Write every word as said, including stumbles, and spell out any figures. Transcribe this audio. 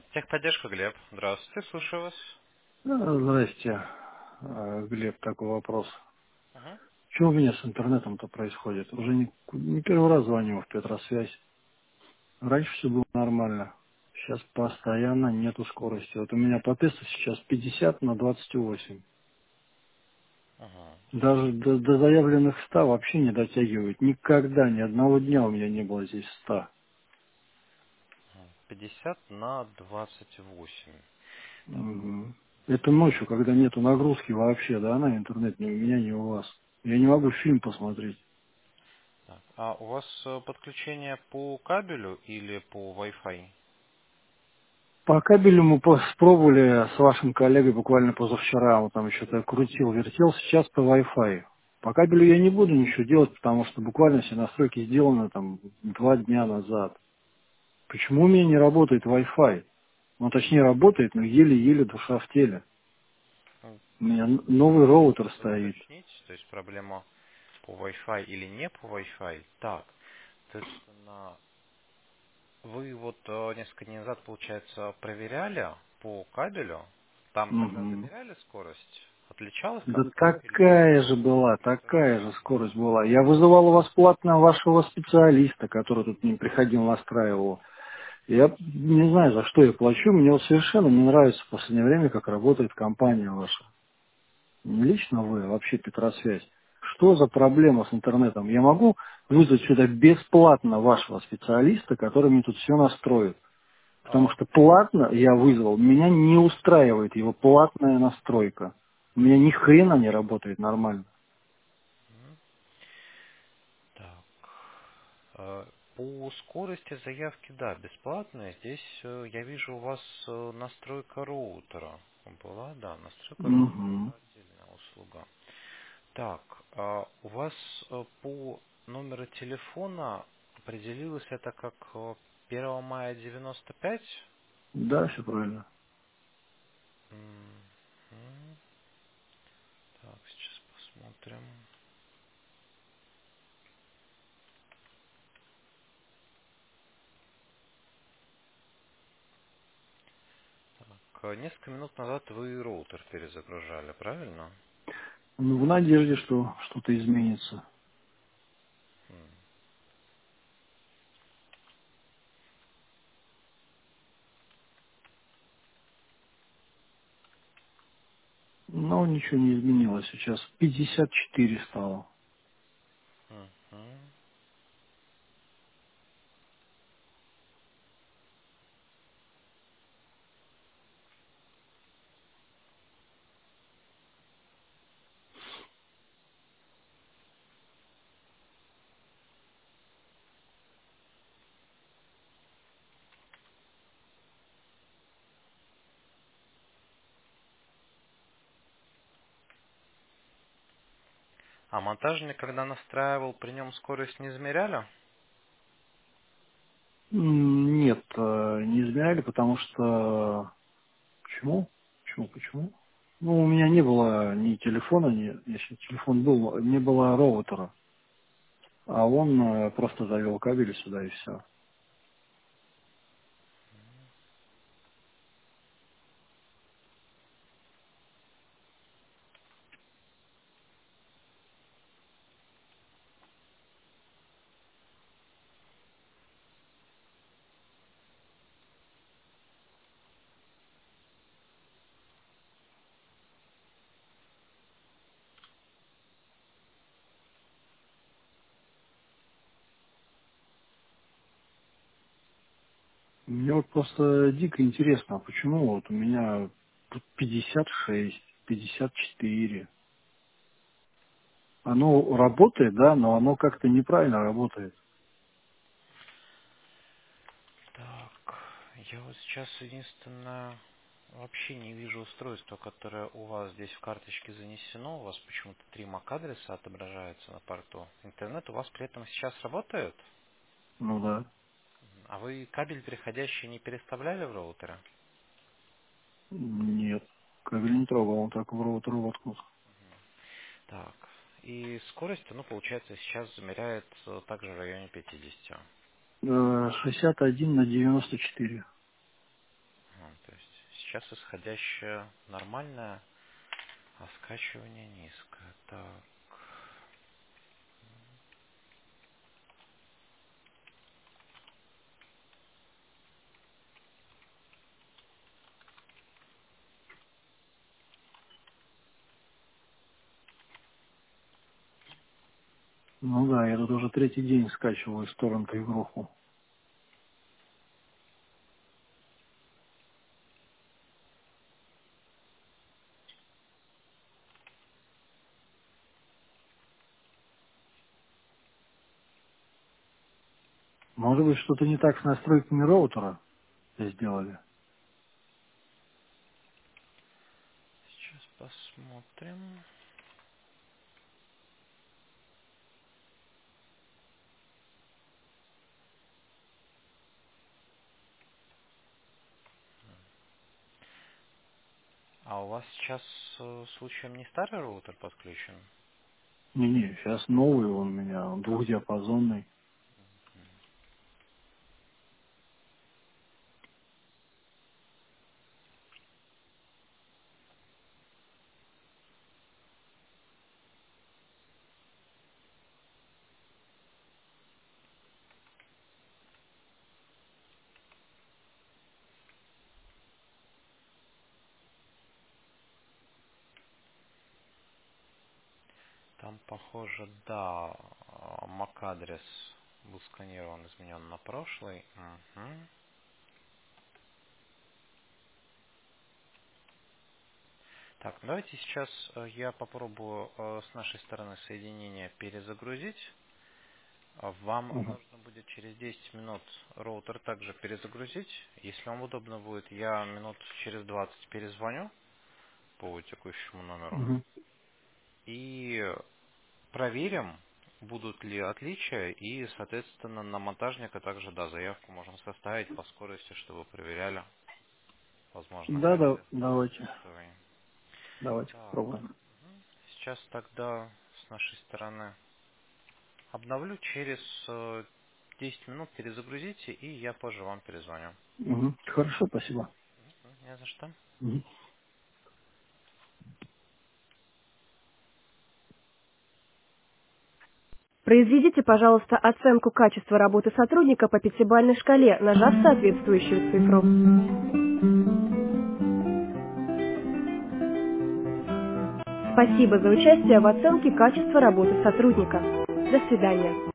Техподдержка, Глеб. Здравствуйте, слушаю вас. А, Здрасте, А, Глеб, такой вопрос. Мгм. Что у меня с интернетом-то происходит? Уже не, не первый раз звоню в Петросвязь. Раньше все было нормально. Сейчас постоянно нету скорости. Вот у меня по тесту сейчас пятьдесят на двадцать восемь. Ага. Даже до, до заявленных ста вообще не дотягивает. Никогда, ни одного дня у меня не было здесь ста. пятьдесят на двадцать восемь. Так, Мгм. Это ночью, когда нету нагрузки вообще, да, на интернет, ни у меня, ни у вас. Я не могу фильм посмотреть. так. А у вас э, подключение по кабелю или по Wi-Fi? По кабелю мы пос- пробовали с вашим коллегой буквально позавчера, он там что-то крутил, вертел, сейчас по Wi-Fi. По кабелю я не буду ничего делать, потому что буквально все настройки сделаны там два дня назад. Почему у меня не работает Wi-Fi? Ну, точнее, работает, но еле-еле душа в теле. Ну, У меня н- новый роутер Надо стоит. уточнить, то есть проблема по Wi-Fi или не по Wi-Fi. Так, соответственно, вы вот э, несколько дней назад, получается, проверяли по кабелю. Там тогда Мгм. замеряли скорость? Отличалась Да как-то или такая же была, или то же такая же самое? скорость была. Я вызывал у вас платно вашего специалиста, который тут не приходил, настраивал. Я не знаю, за что я плачу. Мне вот совершенно не нравится в последнее время, как работает компания ваша. Не лично вы, а вообще Петросвязь. Что за проблема с интернетом? Я могу вызвать сюда бесплатно вашего специалиста, который мне тут все настроит. Потому А, что платно я вызвал, меня не устраивает его платная настройка. У меня ни хрена не работает нормально. м, так. Э, По скорости заявки, да, бесплатная. Здесь э, я вижу у вас э, настройка роутера. Была, да, настройка роутера Угу. это отдельная услуга. Так, а у вас э, по номеру телефона определилось это как э, первого мая девяносто пять? Да, все правильно. М, м. Так, сейчас посмотрим. Так, э, несколько минут назад вы роутер перезагружали, правильно? Ну, в надежде, что что-то изменится. М. Но ничего не изменилось. Сейчас пятьдесят четыре стало. Мгм. А монтажник, когда настраивал, при нем скорость не измеряли? М, Нет, э, не измеряли, потому что... Почему? Почему, почему? Ну, у меня не было ни телефона, ни... Если телефон был, не было роутера. А он э, просто завел кабель сюда и все. Мне вот просто дико интересно, а почему вот у меня тут пятьдесят шесть, пятьдесят четыре. Оно работает, да, но оно как-то неправильно работает. Так, я вот сейчас единственное вообще не вижу устройства, которое у вас здесь в карточке занесено. У вас почему-то три мак-адреса отображается на порту. Интернет у вас при этом сейчас работает? Ну да. А вы кабель переходящий не переставляли в роутере? Нет. Кабель не трогал, он так в роутер воткнут. Так, и скорость, ну, получается, сейчас замеряет э, также в районе пятидесяти. Э, шестьдесят один на девяносто четыре. сейчас исходящая нормальная, а скачивание низкое. Так. Ну да, я тут уже третий день скачиваю из торрента игруху. Может быть, что-то не так с настройками роутера сделали? Сейчас посмотрим. А у вас сейчас э, случаем не старый роутер подключен? Не-не, сейчас новый он у меня, он двухдиапазонный. Там, похоже, да, MAC-адрес был сканирован, изменен на прошлый. Мгм. Так, давайте сейчас э, я попробую э, с нашей стороны соединение перезагрузить. А Вам Мгм. нужно будет через десять минут роутер также перезагрузить. Если вам удобно будет, я минут через двадцать перезвоню по текущему номеру. Мгм. И проверим, будут ли отличия, и, соответственно, на монтажника также, да, заявку можем составить по скорости, чтобы проверяли, возможно, Да, да, качество давайте. чувствования. Давайте Так, попробуем. сейчас тогда с нашей стороны обновлю, через э, десять минут перезагрузите, и я позже вам перезвоню. Мгм. Хорошо, спасибо. Мгм, Не за что. Мгм. Произведите, пожалуйста, оценку качества работы сотрудника по пятибалльной шкале, нажав соответствующую цифру. Спасибо за участие в оценке качества работы сотрудника. До свидания.